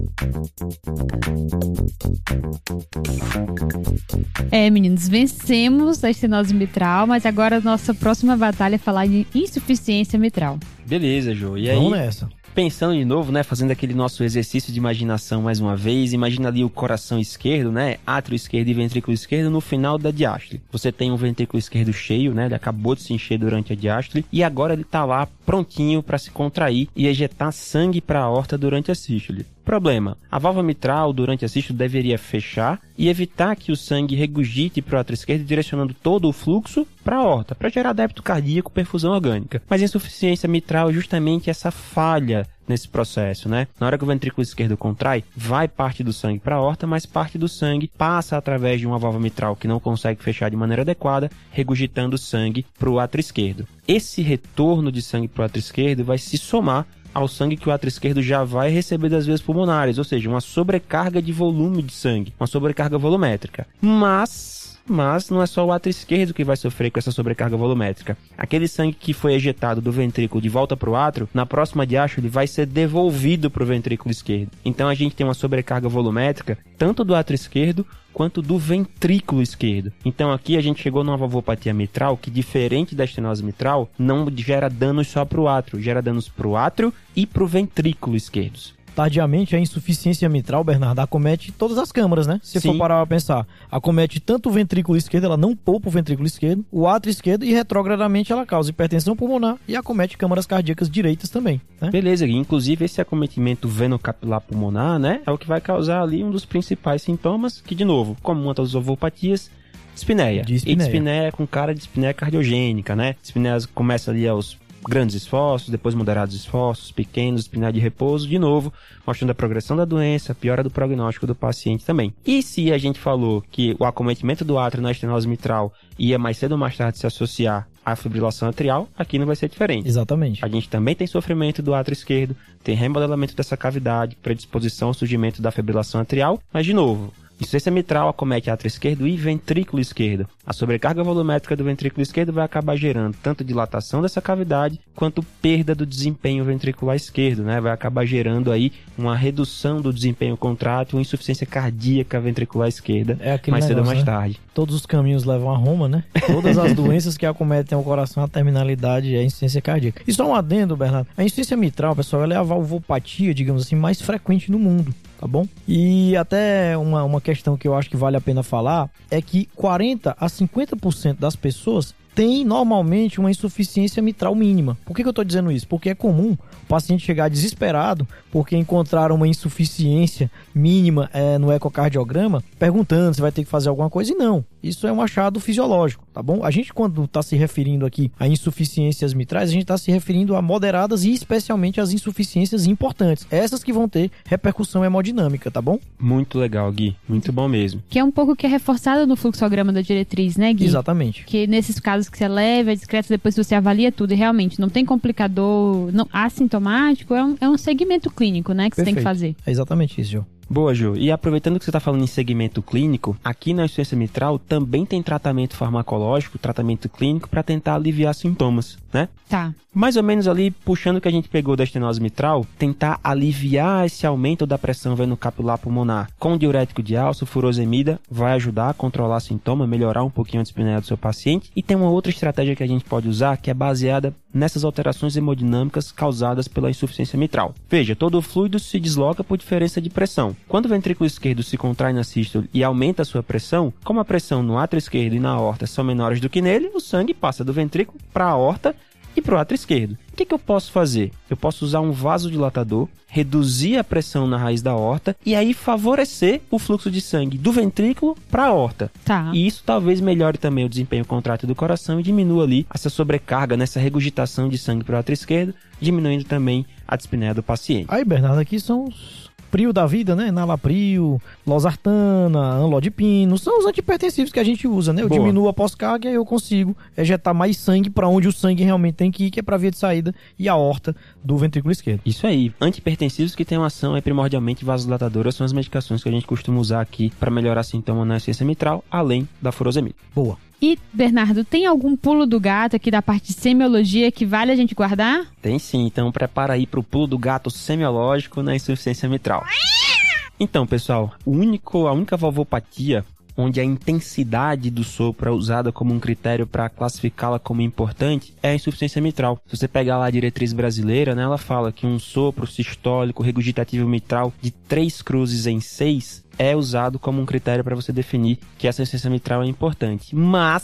É, meninos, vencemos a estenose mitral, mas agora a nossa próxima batalha é falar de insuficiência mitral. Beleza, Jô. E aí? Vamos nessa. Pensando de novo, né, fazendo aquele nosso exercício de imaginação mais uma vez, imagina ali o coração esquerdo, né, átrio esquerdo e ventrículo esquerdo no final da diástole. Você tem um ventrículo esquerdo cheio, né, ele acabou de se encher durante a diástole e agora ele tá lá prontinho para se contrair e ejetar sangue para a aorta durante a sístole. Problema: a válvula mitral durante a sístole deveria fechar e evitar que o sangue regurgite para o átrio esquerdo, direcionando todo o fluxo para a aorta, para gerar débito cardíaco, perfusão orgânica. Mas a insuficiência mitral é justamente essa falha nesse processo, né? Na hora que o ventrículo esquerdo contrai, vai parte do sangue para a aorta, mas parte do sangue passa através de uma válvula mitral que não consegue fechar de maneira adequada, regurgitando sangue para o átrio esquerdo. Esse retorno de sangue para o átrio esquerdo vai se somar ao sangue que o átrio esquerdo já vai receber das veias pulmonares, ou seja, uma sobrecarga de volume de sangue, uma sobrecarga volumétrica. Mas... Mas não é só o átrio esquerdo que vai sofrer com essa sobrecarga volumétrica. Aquele sangue que foi ejetado do ventrículo de volta para o átrio, na próxima diástole ele vai ser devolvido para o ventrículo esquerdo. Então a gente tem uma sobrecarga volumétrica tanto do átrio esquerdo quanto do ventrículo esquerdo. Então aqui a gente chegou numa valvopatia mitral que, diferente da estenose mitral, não gera danos só para o átrio, gera danos para o átrio e para o ventrículo esquerdos. Tardiamente, a insuficiência mitral, Bernardo, acomete todas as câmaras, né? Se Sim. for parar pra pensar, acomete tanto o ventrículo esquerdo, ela não poupa o ventrículo esquerdo, o átrio esquerdo, e retrogradamente ela causa hipertensão pulmonar e acomete câmaras cardíacas direitas também, né? Beleza, Gui. Inclusive esse acometimento venocapilar pulmonar, né, é o que vai causar ali um dos principais sintomas, que, de novo, como uma das valvopatias, dispneia. De dispneia. E dispneia com cara de dispneia cardiogênica, né? Dispneia começa ali aos grandes esforços, depois moderados esforços, pequenos, dispneia de repouso, de novo, mostrando a progressão da doença, a piora do prognóstico do paciente também. E se a gente falou que o acometimento do átrio na estenose mitral ia mais cedo ou mais tarde se associar à fibrilação atrial, aqui não vai ser diferente. Exatamente. A gente também tem sofrimento do átrio esquerdo, tem remodelamento dessa cavidade, predisposição ao surgimento da fibrilação atrial, mas, de novo, insuficiência mitral acomete átrio esquerdo e ventrículo esquerdo. A sobrecarga volumétrica do ventrículo esquerdo vai acabar gerando tanto dilatação dessa cavidade quanto perda do desempenho ventricular esquerdo, né? Vai acabar gerando aí uma redução do desempenho contrátil, uma insuficiência cardíaca ventricular esquerda, É aquele mais cedo ou negócio, mais né? tarde. Todos os caminhos levam a Roma, né? Todas as doenças que acometem o coração, a terminalidade é a insuficiência cardíaca. E só um adendo, Bernardo. A insuficiência mitral, pessoal, ela é a valvopatia, digamos assim, mais frequente no mundo, tá bom? E até uma, uma questão que eu acho que vale a pena falar é que quarenta a cinquenta por cento das pessoas tem normalmente uma insuficiência mitral mínima. Por que que eu estou dizendo isso? Porque é comum o paciente chegar desesperado porque encontraram uma insuficiência mínima é, no ecocardiograma, perguntando se vai ter que fazer alguma coisa, e não. Isso é um achado fisiológico, tá bom? A gente, quando está se referindo aqui a insuficiências mitrais, a gente está se referindo a moderadas e especialmente as insuficiências importantes. Essas que vão ter repercussão hemodinâmica, tá bom? Muito legal, Gui. Muito bom mesmo. Que é um pouco que é reforçado no fluxograma da diretriz, né, Gui? Exatamente. Que nesses casos que você leva, é discreto, depois você avalia tudo e realmente não tem complicador, não, assintomático, é um, é um segmento clínico, né, que você tem que fazer. É exatamente isso, Gil. Boa, Ju. E aproveitando que você está falando em segmento clínico, aqui na insuficiência mitral também tem tratamento farmacológico, tratamento clínico para tentar aliviar sintomas, né? Tá. Mais ou menos ali, puxando o que a gente pegou da estenose mitral, tentar aliviar esse aumento da pressão venocapilar pulmonar com diurético de alça, furosemida, vai ajudar a controlar sintoma, melhorar um pouquinho a dispneia do seu paciente. E tem uma outra estratégia que a gente pode usar, que é baseada nessas alterações hemodinâmicas causadas pela insuficiência mitral. Veja, todo o fluido se desloca por diferença de pressão. Quando o ventrículo esquerdo se contrai na sístole e aumenta a sua pressão, como a pressão no átrio esquerdo e na aorta são menores do que nele, o sangue passa do ventrículo para a aorta e para o átrio esquerdo. O que que eu posso fazer? Eu posso usar um vasodilatador, reduzir a pressão na raiz da aorta e aí favorecer o fluxo de sangue do ventrículo para a aorta. Tá. E isso talvez melhore também o desempenho contrátil do coração e diminua ali essa sobrecarga, nessa regurgitação de sangue para o átrio esquerdo, diminuindo também a dispneia do paciente. Aí, Bernardo, aqui são os prio da vida, né? Nalapril, losartana, anlodipino, são os antihipertensivos que a gente usa, né? Eu Boa. diminuo a pós-carga e eu consigo ejetar mais sangue para onde o sangue realmente tem que ir, que é para a via de saída e a aorta do ventrículo esquerdo. Isso aí. Antihipertensivos que têm uma ação é primordialmente vasodilatadora são as medicações que a gente costuma usar aqui para melhorar sintoma na insuficiência mitral, além da furosemida. Boa. E, Bernardo, tem algum pulo do gato aqui da parte de semiologia que vale a gente guardar? Tem sim, então prepara aí para o pulo do gato semiológico na insuficiência mitral. Então, pessoal, o único, a única valvopatia onde a intensidade do sopro é usada como um critério para classificá-la como importante é a insuficiência mitral. Se você pegar lá a diretriz brasileira, né, ela fala que um sopro sistólico regurgitativo mitral de três cruzes em seis é usado como um critério para você definir que essa insuficiência mitral é importante. Mas,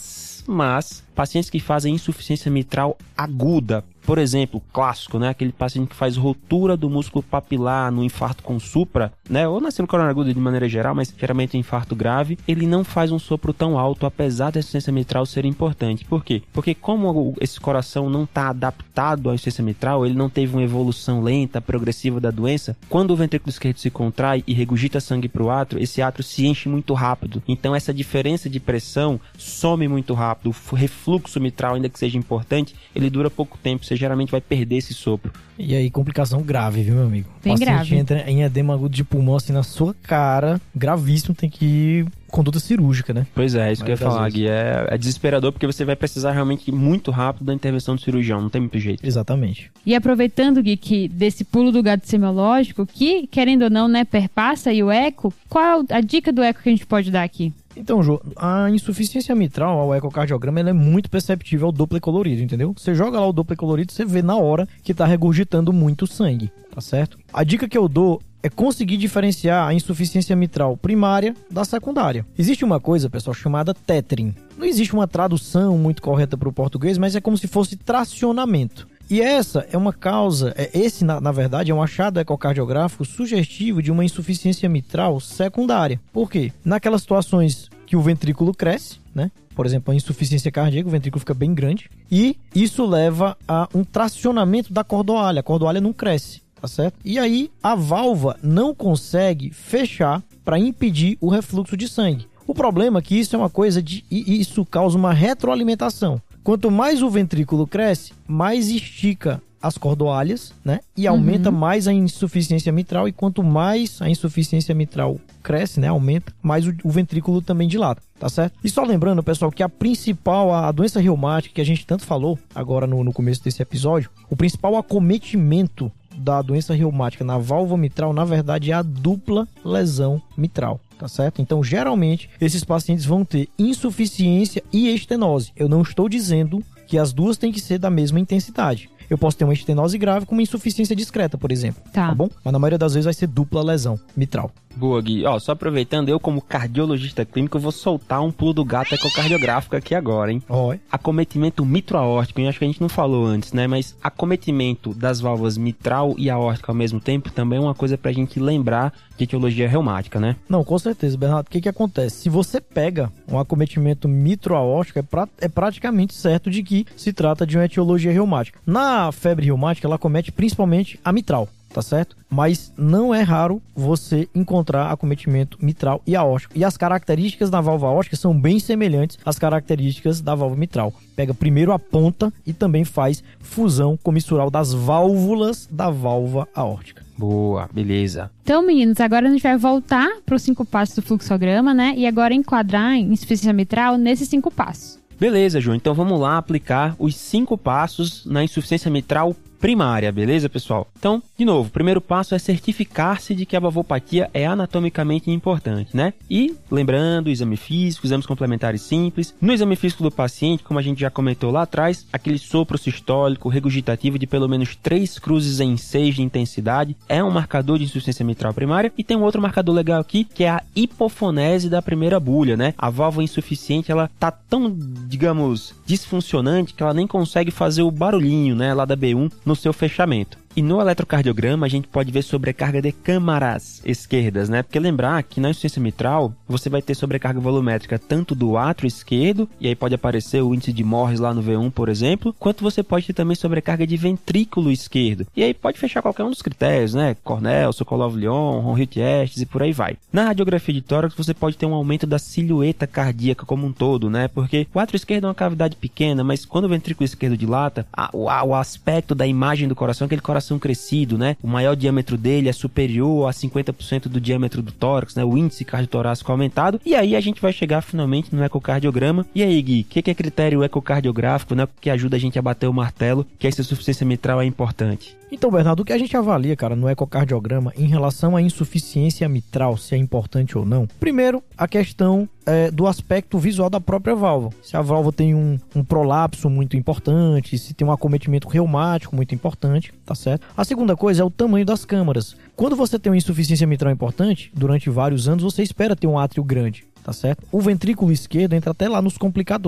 mas pacientes que fazem insuficiência mitral aguda, por exemplo, clássico, né? Aquele paciente que faz rotura do músculo papilar no infarto com supra, né? Ou na síndrome coronária aguda de maneira geral, mas geralmente em infarto grave, ele não faz um sopro tão alto, apesar da insuficiência mitral ser importante. Por quê? Porque como esse coração não está adaptado à insuficiência mitral, ele não teve uma evolução lenta, progressiva da doença, quando o ventrículo esquerdo se contrai e regurgita sangue para o átrio, esse átrio se enche muito rápido. Então essa diferença de pressão some muito rápido. O refluxo mitral, ainda que seja importante, ele dura pouco tempo, você geralmente vai perder esse sopro. E aí, complicação grave, viu, meu amigo? Bem o paciente grave. entra em edema agudo de pulmão, assim, na sua cara, gravíssimo, tem que ir conduta cirúrgica, né? Pois é, isso que eu ia falar, vezes. Gui. É, é desesperador porque você vai precisar realmente muito rápido da intervenção do cirurgião, não tem muito jeito. Exatamente. E aproveitando, Gui, que desse pulo do gato semiológico, que, querendo ou não, né, perpassa aí o eco, qual a dica do eco que a gente pode dar aqui? Então, Jô, a insuficiência mitral ao ecocardiograma ela é muito perceptível ao Doppler colorido, entendeu? Você joga lá o Doppler colorido, você vê na hora que tá regurgitando muito sangue, tá certo? A dica que eu dou é conseguir diferenciar a insuficiência mitral primária da secundária. Existe uma coisa, pessoal, chamada tethering. Não existe uma tradução muito correta para o português, mas é como se fosse tracionamento. E essa é uma causa, é, esse na, na verdade é um achado ecocardiográfico sugestivo de uma insuficiência mitral secundária. Por quê? Naquelas situações que o ventrículo cresce, né? Por exemplo, a insuficiência cardíaca, o ventrículo fica bem grande. E isso leva a um tracionamento da cordoalha. A cordoalha não cresce, tá certo? E aí a válvula não consegue fechar para impedir o refluxo de sangue. O problema é que isso é uma coisa de... e isso causa uma retroalimentação. Quanto mais o ventrículo cresce, mais estica as cordoalhas, né? E aumenta uhum. mais a insuficiência mitral. E quanto mais a insuficiência mitral cresce, né? Aumenta, mais o, o ventrículo também dilata, tá certo? E só lembrando, pessoal, que a principal, a doença reumática que a gente tanto falou agora no, no começo desse episódio, o principal acometimento da doença reumática na válvula mitral, na verdade, é a dupla lesão mitral. Tá certo? Então, geralmente, esses pacientes vão ter insuficiência e estenose. Eu não estou dizendo que as duas têm que ser da mesma intensidade. Eu posso ter uma estenose grave com uma insuficiência discreta, por exemplo. Tá. Tá bom? Mas na maioria das vezes vai ser dupla lesão mitral. Boa, Gui. Ó, só aproveitando, eu como cardiologista clínico, eu vou soltar um pulo do gato ecocardiográfico aqui agora, hein? Ó. Acometimento mitroaórtico, eu acho que a gente não falou antes, né? Mas acometimento das válvulas mitral e aórtica ao mesmo tempo também é uma coisa pra gente lembrar de etiologia reumática, né? Não, com certeza, Bernardo. O que que acontece? Se você pega um acometimento mitroaórtico, é, pra, é praticamente certo de que se trata de uma etiologia reumática. Na febre reumática, ela acomete principalmente a mitral. Tá certo? Mas não é raro você encontrar acometimento mitral e aórtico. E as características da válvula aórtica são bem semelhantes às características da válvula mitral. Pega primeiro a ponta e também faz fusão comissural das válvulas da válvula aórtica. Boa, beleza. Então, meninos, agora a gente vai voltar para os cinco passos do fluxograma, né? E agora enquadrar em insuficiência mitral nesses cinco passos. Beleza, João. Então vamos lá aplicar os cinco passos na insuficiência mitral primária, beleza, pessoal? Então, de novo, o primeiro passo é certificar-se de que a valvopatia é anatomicamente importante, né? E, lembrando, exame físico, exames complementares simples. No exame físico do paciente, como a gente já comentou lá atrás, aquele sopro sistólico regurgitativo de pelo menos três cruzes em seis de intensidade é um marcador de insuficiência mitral primária. E tem um outro marcador legal aqui, que é a hipofonese da primeira bulha, né? A válvula insuficiente, ela tá tão, digamos, disfuncionante que ela nem consegue fazer o barulhinho, né, lá da B um no seu fechamento. E no eletrocardiograma a gente pode ver sobrecarga de câmaras esquerdas, né? Porque lembrar que na insuficiência mitral você vai ter sobrecarga volumétrica tanto do átrio esquerdo, e aí pode aparecer o índice de Morris lá no V um, por exemplo, quanto você pode ter também sobrecarga de ventrículo esquerdo. E aí pode fechar qualquer um dos critérios, né? Cornell, Sokolov-Lyon, Ronhild-Estes e por aí vai. Na radiografia de tórax você pode ter um aumento da silhueta cardíaca como um todo, né? Porque o átrio esquerdo é uma cavidade pequena, mas quando o ventrículo esquerdo dilata, a, o, a, o aspecto da imagem do coração é aquele coração crescido, né? O maior diâmetro dele é superior a cinquenta por cento do diâmetro do tórax, né? O índice cardiotorácico aumentado. E aí a gente vai chegar finalmente no ecocardiograma. E aí, Gui, o que, que é critério ecocardiográfico, né? Que ajuda a gente a bater o martelo que essa insuficiência mitral é importante? Então, Bernardo, o que a gente avalia, cara, no ecocardiograma em relação à insuficiência mitral, se é importante ou não? Primeiro, a questão é, do aspecto visual da própria válvula. Se a válvula tem um, um prolapso muito importante, se tem um acometimento reumático muito importante, tá certo? A segunda coisa é o tamanho das câmaras. Quando você tem uma insuficiência mitral importante, durante vários anos, você espera ter um átrio grande, tá certo? O ventrículo esquerdo entra até lá nos complicadores.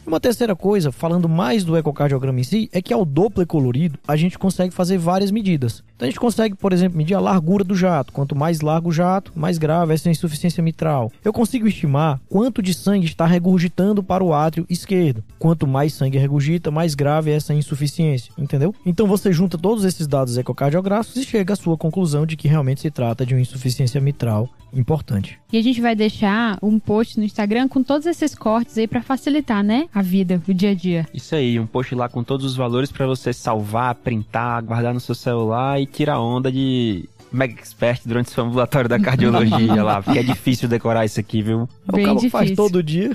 Uma terceira coisa, falando mais do ecocardiograma em si, é que ao Doppler colorido, a gente consegue fazer várias medidas. Então a gente consegue, por exemplo, medir a largura do jato. Quanto mais largo o jato, mais grave é essa insuficiência mitral. Eu consigo estimar quanto de sangue está regurgitando para o átrio esquerdo. Quanto mais sangue regurgita, mais grave é essa insuficiência, entendeu? Então você junta todos esses dados ecocardiográficos e chega à sua conclusão de que realmente se trata de uma insuficiência mitral importante. E a gente vai deixar um post no Instagram com todos esses cortes aí para facilitar, né, a vida, o dia a dia. Isso aí, um post lá com todos os valores para você salvar, printar, guardar no seu celular e tirar onda de mega expert durante o seu ambulatório da cardiologia lá, porque é difícil decorar isso aqui, viu? Bem o difícil. Faz todo dia.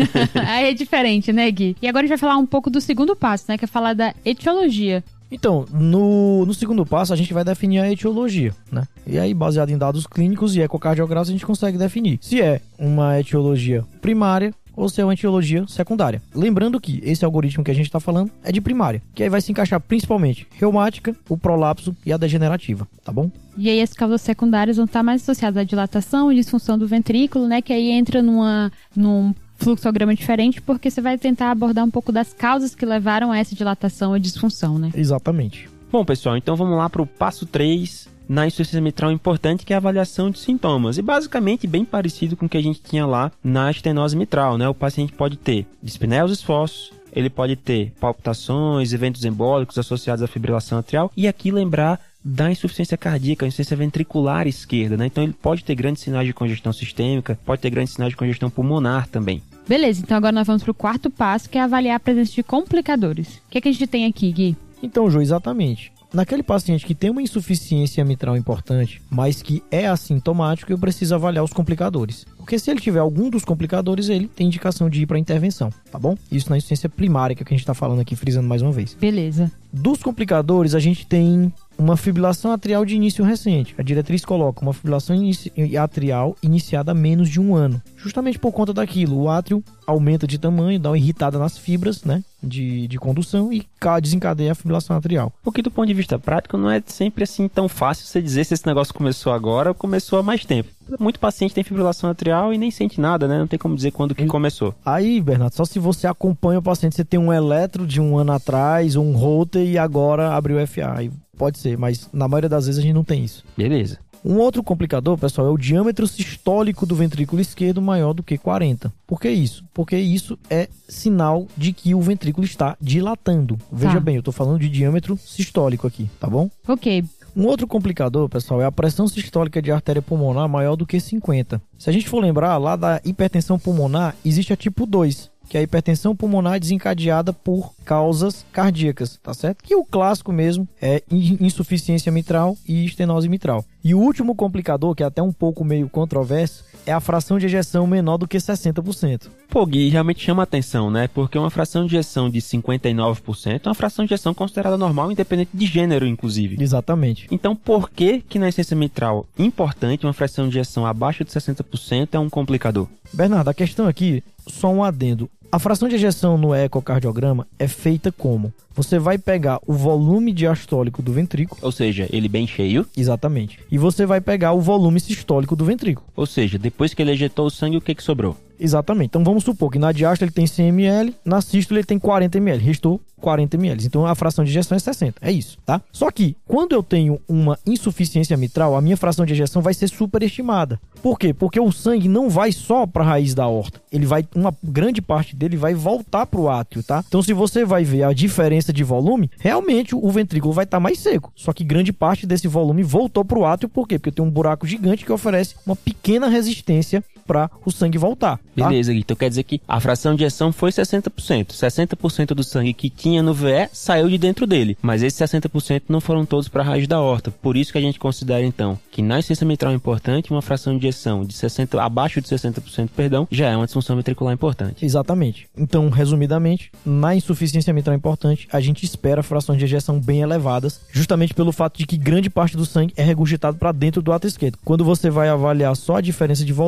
Aí é diferente, né, Gui? E agora a gente vai falar um pouco do segundo passo, né, que é falar da etiologia. Então, no, no segundo passo, a gente vai definir a etiologia, né? E aí, baseado em dados clínicos e ecocardiográficos, a gente consegue definir se é uma etiologia primária ou se é uma etiologia secundária. Lembrando que esse algoritmo que a gente está falando é de primária, que aí vai se encaixar principalmente reumática, o prolapso e a degenerativa, tá bom? E aí as causas secundárias vão estar mais associadas à dilatação e disfunção do ventrículo, né? Que aí entra numa, num fluxograma diferente, porque você vai tentar abordar um pouco das causas que levaram a essa dilatação e disfunção, né? Exatamente. Bom, pessoal, então vamos lá para o passo três na insuficiência mitral importante, que é a avaliação de sintomas. E basicamente bem parecido com o que a gente tinha lá na estenose mitral, né? O paciente pode ter dispneia aos esforços, ele pode ter palpitações, eventos embólicos associados à fibrilação atrial, e aqui lembrar da insuficiência cardíaca, a insuficiência ventricular esquerda, né? Então ele pode ter grandes sinais de congestão sistêmica, pode ter grandes sinais de congestão pulmonar também. Beleza, então agora nós vamos para o quarto passo, que é avaliar a presença de complicadores. O que é que a gente tem aqui, Gui? Então, Ju, exatamente. Naquele paciente que tem uma insuficiência mitral importante, mas que é assintomático, eu preciso avaliar os complicadores. Porque se ele tiver algum dos complicadores, ele tem indicação de ir para intervenção, tá bom? Isso na insuficiência primária, que é o que a gente está falando aqui, frisando mais uma vez. Beleza. Dos complicadores, a gente tem uma fibrilação atrial de início recente. A diretriz coloca uma fibrilação inici- atrial iniciada há menos de um ano. Justamente por conta daquilo, o átrio aumenta de tamanho, dá uma irritada nas fibras, né, de, de condução e desencadeia a fibrilação atrial. Porque do ponto de vista prático, não é sempre assim tão fácil você dizer se esse negócio começou agora ou começou há mais tempo. Muito paciente tem fibrilação atrial e nem sente nada, né? Não tem como dizer quando que começou. Aí, Bernardo, só se você acompanha o paciente, você tem um eletro de um ano atrás, um Holter e agora abriu o F A. Aí pode ser, mas na maioria das vezes a gente não tem isso. Beleza. Um outro complicador, pessoal, é o diâmetro sistólico do ventrículo esquerdo maior do que quarenta. Por que isso? Porque isso é sinal de que o ventrículo está dilatando. Veja Tá. bem, eu estou falando de diâmetro sistólico aqui, tá bom? Ok. Um outro complicador, pessoal, é a pressão sistólica de artéria pulmonar maior do que cinquenta. Se a gente for lembrar, lá da hipertensão pulmonar, existe a tipo dois, que é a hipertensão pulmonar desencadeada por causas cardíacas, tá certo? Que o clássico mesmo é insuficiência mitral e estenose mitral. E o último complicador, que é até um pouco meio controverso, é a fração de ejeção menor do que sessenta por cento. Pô, Gui, realmente chama atenção, né? Porque uma fração de ejeção de cinquenta e nove por cento é uma fração de ejeção considerada normal, independente de gênero, inclusive. Exatamente. Então, por que que na insuficiência mitral importante uma fração de ejeção abaixo de sessenta por cento é um complicador? Bernardo, a questão aqui, só um adendo. A fração de ejeção no ecocardiograma é feita como? Você vai pegar o volume diastólico do ventrículo. Ou seja, ele bem cheio. Exatamente. E você vai pegar o volume sistólico do ventrículo. Ou seja, depois que ele ejetou o sangue, o que que sobrou? Exatamente. Então vamos supor que na diástole ele tem cem mililitros, na sístole ele tem quarenta mililitros. Restou quarenta mililitros. Então a fração de ejeção é sessenta. É isso, tá? Só que quando eu tenho uma insuficiência mitral, a minha fração de ejeção vai ser superestimada. Por quê? Porque o sangue não vai só para a raiz da aorta. Ele vai, uma grande parte dele vai voltar para o átrio, tá? Então se você vai ver a diferença de volume, realmente o ventrículo vai estar mais seco. Só que grande parte desse volume voltou para o átrio. Por quê? Porque tem um buraco gigante que oferece uma pequena resistência para o sangue voltar. Tá? Beleza, Gui. Então quer dizer que a fração de ejeção foi sessenta por cento. sessenta por cento do sangue que tinha no V E saiu de dentro dele. Mas esses sessenta por cento não foram todos para a raiz da aorta. Por isso que a gente considera, então, que na insuficiência mitral importante, uma fração de ejeção de sessenta, abaixo de sessenta por cento, perdão, já é uma disfunção ventricular importante. Exatamente. Então, resumidamente, na insuficiência mitral importante, a gente espera frações de ejeção bem elevadas, justamente pelo fato de que grande parte do sangue é regurgitado para dentro do átrio esquerdo. Quando você vai avaliar só a diferença de volume, realmente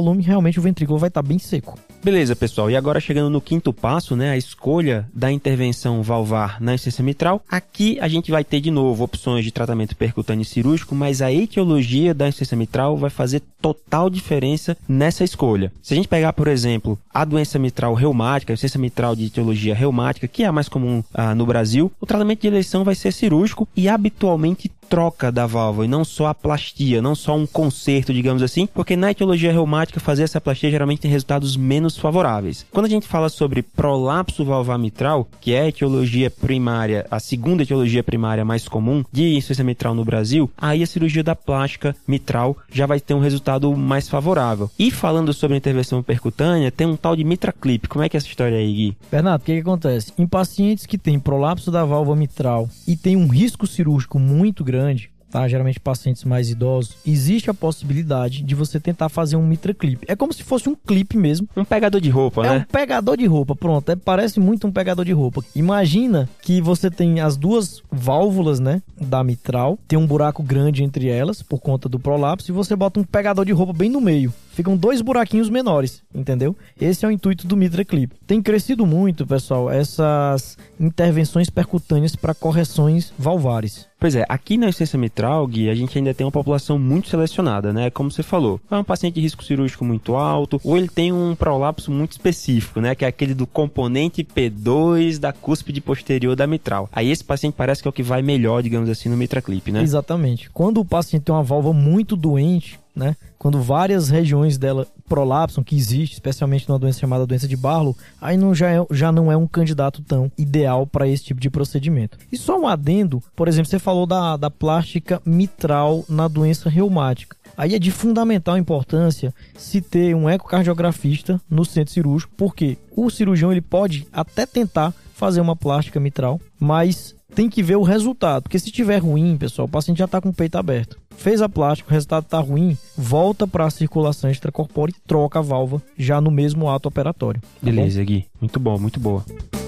realmente o ventrículo vai estar bem seco. Beleza, pessoal. E agora chegando no quinto passo, né, a escolha da intervenção valvar na insuficiência mitral. Aqui a gente vai ter de novo opções de tratamento percutâneo e cirúrgico, mas a etiologia da insuficiência mitral vai fazer total diferença nessa escolha. Se a gente pegar, por exemplo, a doença mitral reumática, a insuficiência mitral de etiologia reumática, que é a mais comum ah, no Brasil, o tratamento de eleição vai ser cirúrgico e habitualmente troca da válvula e não só a plastia, não só um conserto, digamos assim, porque na etiologia reumática fazer essa plastia geralmente tem resultados menos favoráveis. Quando a gente fala sobre prolapso valvar mitral, que é a etiologia primária, a segunda etiologia primária mais comum de insuficiência mitral no Brasil, aí a cirurgia da plástica mitral já vai ter um resultado mais favorável. E falando sobre a intervenção percutânea, tem um tal de MitraClip. Como é que é essa história aí, Gui? Bernardo, o que, que acontece? Em pacientes que têm prolapso da válvula mitral e tem um risco cirúrgico muito grande, grande, tá? Geralmente pacientes mais idosos, existe a possibilidade de você tentar fazer um MitraClip. É como se fosse um clipe mesmo. Um pegador de roupa, é né? É um pegador de roupa, pronto. É, parece muito um pegador de roupa. Imagina que você tem as duas válvulas, né, da mitral, tem um buraco grande entre elas, por conta do prolapso, e você bota um pegador de roupa bem no meio. Ficam dois buraquinhos menores, entendeu? Esse é o intuito do MitraClip. Tem crescido muito, pessoal, essas intervenções percutâneas para correções valvares. Pois é, aqui na insuficiência mitral, Gui, a gente ainda tem uma população muito selecionada, né? Como você falou, é um paciente de risco cirúrgico muito alto, ou ele tem um prolapso muito específico, né? Que é aquele do componente P dois da cúspide posterior da mitral. Aí esse paciente parece que é o que vai melhor, digamos assim, no MitraClip, né? Exatamente. Quando o paciente tem uma válvula muito doente, né? Quando várias regiões dela prolapsam, que existe, especialmente numa doença chamada doença de Barlow, aí não, já, é, já não é um candidato tão ideal para esse tipo de procedimento. E só um adendo, por exemplo, você falou da, da plástica mitral na doença reumática. Aí é de fundamental importância se ter um ecocardiografista no centro cirúrgico, porque o cirurgião ele pode até tentar fazer uma plástica mitral, mas tem que ver o resultado, porque se tiver ruim, pessoal, o paciente já está com o peito aberto. Fez a plástica, o resultado está ruim, volta para a circulação extracorpórea e troca a válvula já no mesmo ato operatório. Tá Beleza, bom? Gui. Muito bom, muito boa.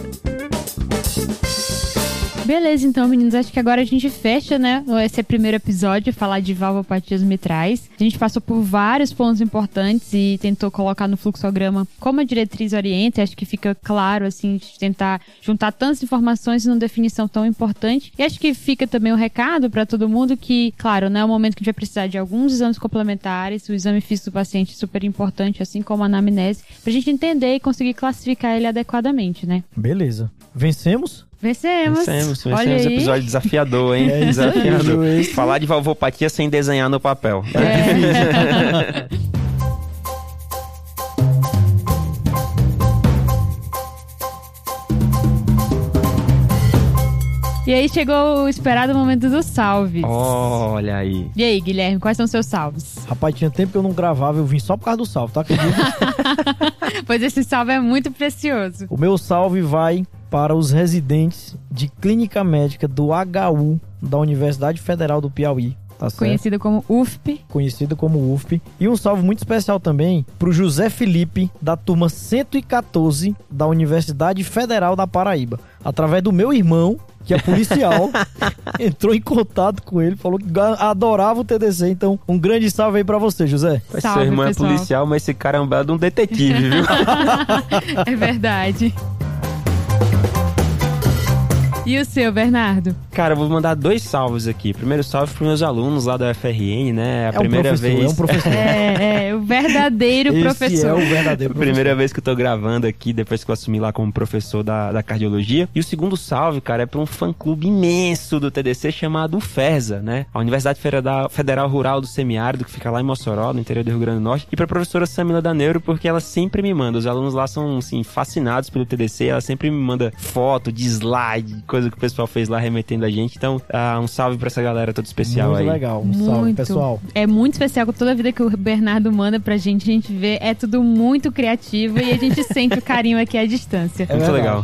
Beleza, então, meninos, acho que agora a gente fecha, né, esse primeiro episódio, falar de valvopatias mitrais. A gente passou por vários pontos importantes e tentou colocar no fluxograma como a diretriz orienta, acho que fica claro, assim, de tentar juntar tantas informações numa definição tão importante. E acho que fica também o um recado para todo mundo que, claro, né, é o momento que a gente vai precisar de alguns exames complementares, o exame físico do paciente é super importante, assim como a anamnese, pra gente entender e conseguir classificar ele adequadamente, né? Beleza. Vencemos? Vencemos. Vencemos, Olha vencemos. aí. Episódio desafiador, hein? É Desafiador. isso. Falar de valvopatia sem desenhar no papel. É. E aí chegou o esperado momento dos salves. Olha aí. E aí, Guilherme, quais são os seus salves? Rapaz, tinha tempo que eu não gravava, eu vim só por causa do salve, tá? Acredito? Pois esse salve é muito precioso. O meu salve vai para os residentes de Clínica Médica do H U da Universidade Federal do Piauí. Tá certo? Conhecido como U F P. Conhecido como U F P. E um salve muito especial também para o José Felipe, da turma cento e catorze da Universidade Federal da Paraíba. Através do meu irmão, que é policial, entrou em contato com ele, falou que adorava o T D C. Então, um grande salve aí pra você, José. Mas Salve, seu irmão é pessoal. policial, mas esse cara é um belo de um detetive, viu? É verdade. E o seu, Bernardo? Cara, eu vou mandar dois salves aqui. Primeiro salve para meus alunos lá da U F R N, né? A É um primeira professor, vez. é um professor. É, é o verdadeiro Esse professor. é o verdadeiro professor. Primeira vez que eu tô gravando aqui, depois que eu assumi lá como professor da, da cardiologia. E o segundo salve, cara, é para um fã-clube imenso do T D C chamado UFERSA, né? A Universidade Federal, Federal Rural do Semiárido, que fica lá em Mossoró, no interior do Rio Grande do Norte. E pra professora Samila da Neuro, porque ela sempre me manda. Os alunos lá são, assim, fascinados pelo T D C. Ela sempre me manda foto de slide, coisa que o pessoal fez lá remetendo a gente. Então, uh, um salve pra essa galera toda especial muito aí. legal. Um salve, Muito. pessoal. É muito especial com toda a vida que o Bernardo manda pra gente. A gente vê, é tudo muito criativo e a gente sente o carinho aqui à distância. É Muito verdade. legal.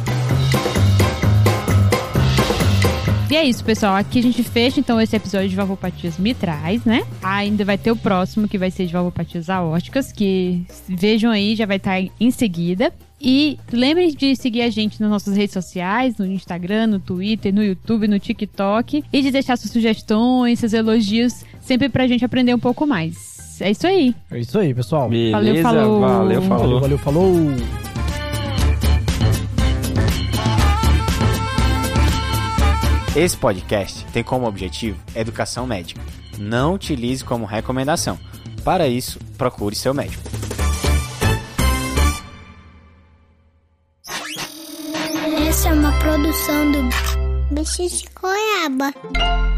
E é isso, pessoal. Aqui a gente fecha, então, esse episódio de valvopatias mitrais, né? Ainda vai ter o próximo, que vai ser de valvopatias aórticas, que vejam aí, já vai estar em seguida. E lembrem de seguir a gente nas nossas redes sociais, no Instagram, no Twitter, no YouTube, no TikTok. E de deixar suas sugestões, seus elogios, sempre pra gente aprender um pouco mais. Mas é isso aí. É isso aí, pessoal. Beleza, Valeu, falou. valeu, falou. Valeu, valeu, falou. Esse podcast tem como objetivo educação médica. Não utilize como recomendação. Para isso, procure seu médico. Essa é uma produção do Bicho de Goiaba.